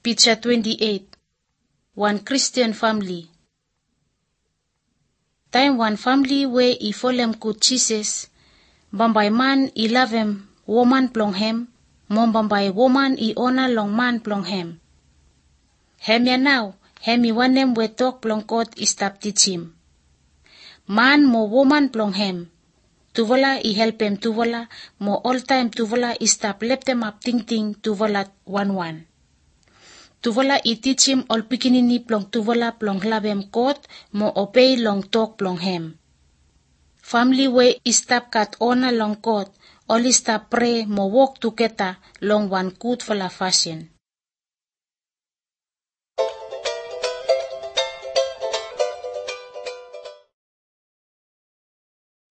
Picture 28. One Christian family. Time one family where I follow good Jesus. Bambai man I love him, woman plong hem. Mom bambai woman I honor long man plong hem. Hem ya now, hem I wanem we talk plong God I stop teach him. Man mo woman plong hem. Tuvola I help him tuvola, mo all time tuvola I stop left them up ting tuvola 1-1. Tuvola I teach him all pikinini plong tuvola plong labem God, mo obey long talk plong hem. Family way I stop kat honor long God, all I stop pray mo walk together long one good for la fashion.